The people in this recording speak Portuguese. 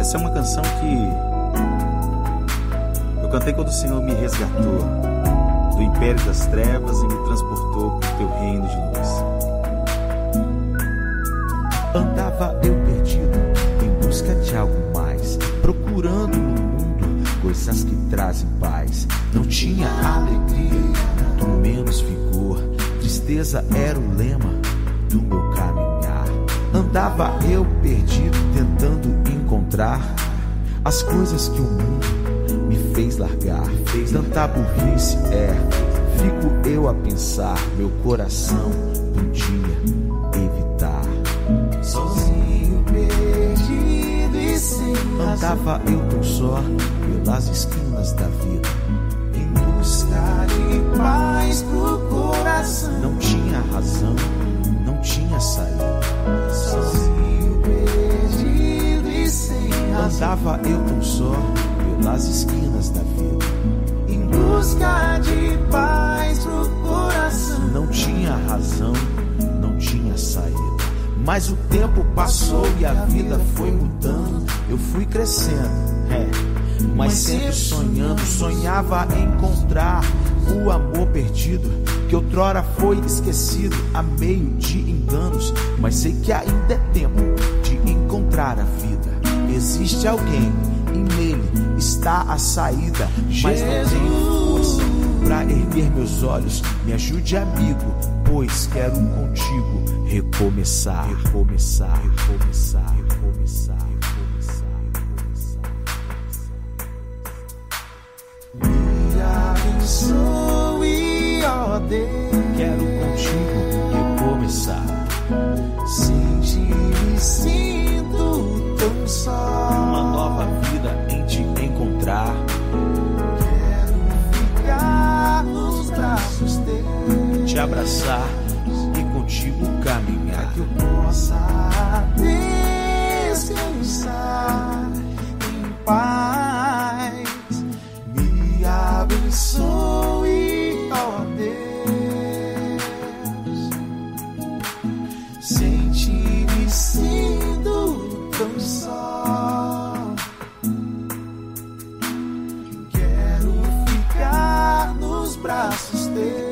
Essa é uma canção que eu cantei quando o Senhor me resgatou do império das trevas e me transportou para o teu reino de luz. Andava eu perdido em busca de algo mais, procurando no mundo coisas que trazem paz. Não tinha alegria, muito menos vigor. Tristeza era o lema do meu caminhar. Andava eu perdido tentando encontrar as coisas que o mundo me fez largar. Fez tanta burrice, fico eu a pensar, meu coração podia evitar. Sozinho, perdido e sem razão, andava eu tão só pelas esquinas da vida, em busca de paz pro coração. não tinha razão, não tinha saída. Sozinho, perdido e sem razão, Andava eu tão só pelas esquinas da vida, em busca de paz pro coração. não tinha razão, não tinha saída. Mas o tempo passou e a vida foi mudando. Eu fui crescendo, mas sempre sonhando. Sonhava em encontrar o amor perdido, que outrora foi esquecido a meio de enganos. Mas sei que ainda é tempo de encontrar a vida. Existe alguém e nele está a saída. Mas não tenho força pra erguer meus olhos. Me ajude, amigo, pois quero contigo recomeçar, recomeçar, recomeçar, recomeçar, recomeçar, recomeçar. Me abençoe, ó Deus. Quero contigo recomeçar. Sem ti me sinto tão só. Uma nova vida em te encontrar. Quero ficar nos braços teus, Te abraçar e contigo caminhar. que eu possa descansar em paz. Me abençoe, ó Deus. Sem ti me sinto tão só. Quero ficar nos braços teus.